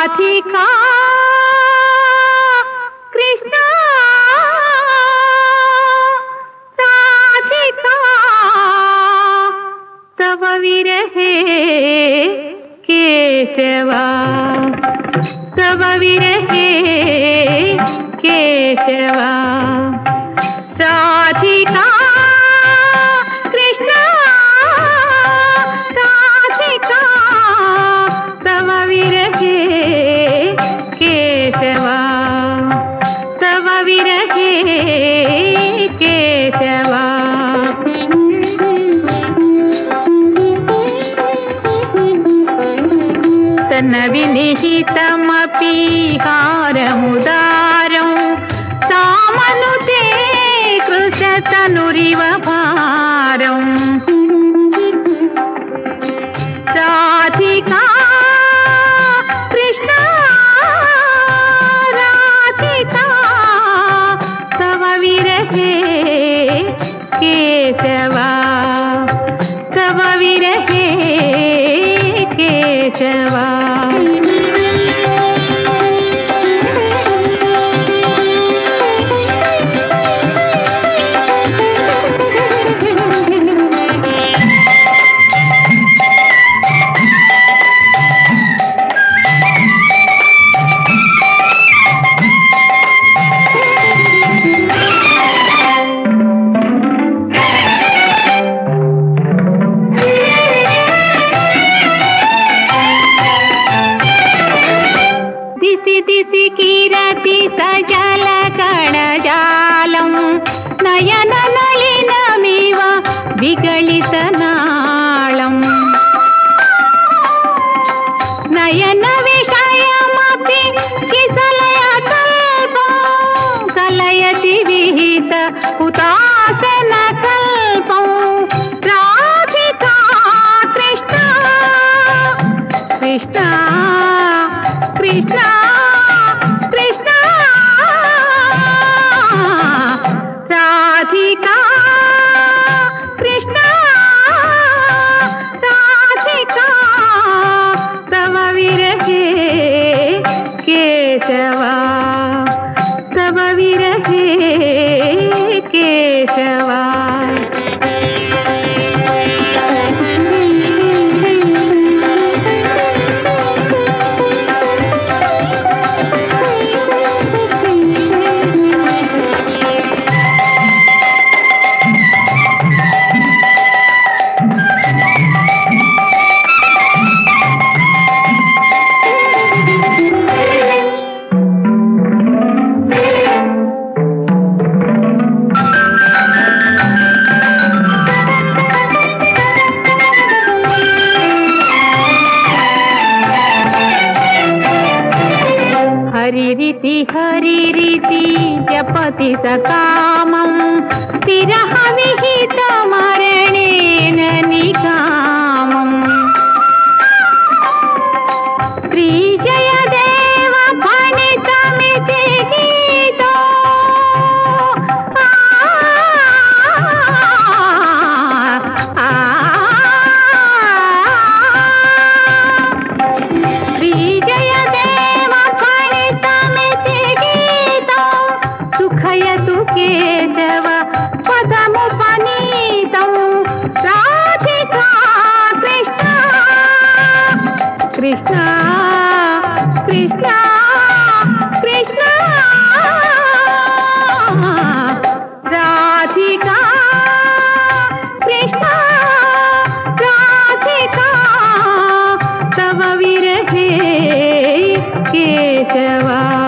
राधिका कृष्ण राधिका तव विरहे केशवा तव विरहे केशवा राधिका कृष्ण राधिका तव विरहे केशवा तव विरहे केशवा तन्विनिहितमपि हारमुदारं सामनुते कृशतनुरिव भारम् राधिका कृष्ण राधिका तव विरहे केशवा तव विरहे केशवा दिशि कीरति सजल कणजालं नयन नलिनमिव विगलितनाळं नयन विषयमपि किसलयकल्पं कलयति विहित हुतासनकल्पं राधिका कृष्ण कृष्ण कृष्ण राधिका कृष्ण राधिका तव विरहे केशवा तव विरहे केशवा हरिरिति जपति सकामं विरह विहित मरणेन निकामम् श्रीजयदेव फणितमिति गीतो केशव पदमुपनीतं राधिका कृष्ण कृष्ण कृष्ण कृष्ण राधिका कृष्ण राधिका तव विरहे केशवा।